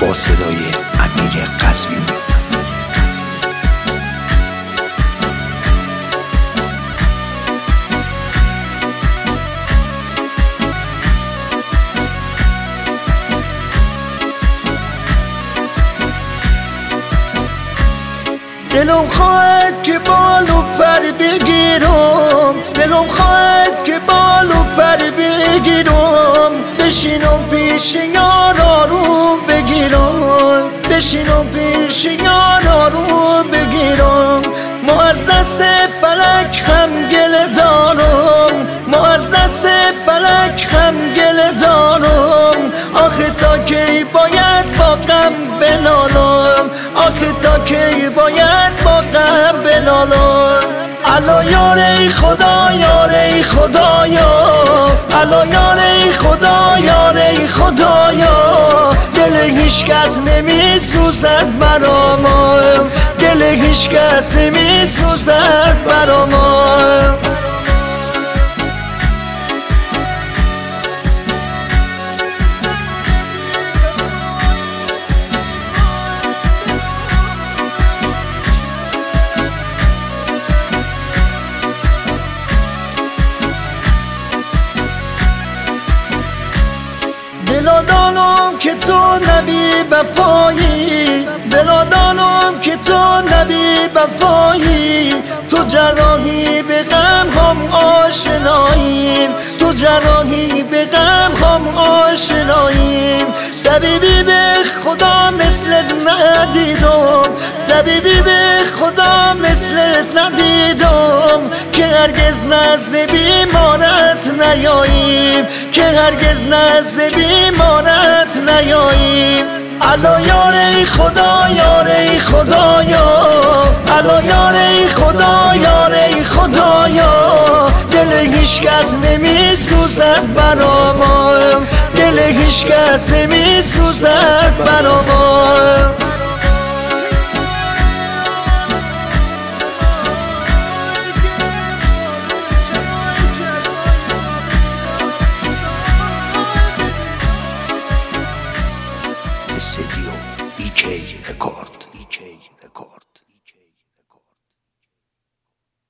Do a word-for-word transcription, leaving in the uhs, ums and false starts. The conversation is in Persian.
با صدای امیر قزوینی. دلم خواهد که بال و پر بگیرم، دلم خواهد که بال و پر بگیرم، بشینم پیش یار آروم بگیرم، بشینم پیش یار آروم بگیرم. ما از دست فلک هم گله دارم، ما از دست فلک هم گله دارم. آخه تا کی باید با غم بنالم، آخه تا کی باید با غم بنالم. الا یار ای خدا یار ای خدایا، الا یار ای خدا یار ای خدایا. دل هیچ کس نمی سوزد برام، دل هیچ کس نمی سوزد برام. دلا دانم که تو نبی وفایی، دلا دانم که تو نبی وفایی. تو جراحی به غم هم آشناییم، تو جراحی به غم هم آشناییم. طبیبی به خدا مثلت ندیدم، طبیبی به خدا مثلت ندیدم. که هرگز نزد بیمارت نیاییم، که هرگز نزد بیمارت نیاییم. الا یار ای خدا یار ای خدایا، الا یار ای خدا یار ای خدایا. دل هیچ کس نمی سوزد برام، دل هیچ کس نمی سوزد برام.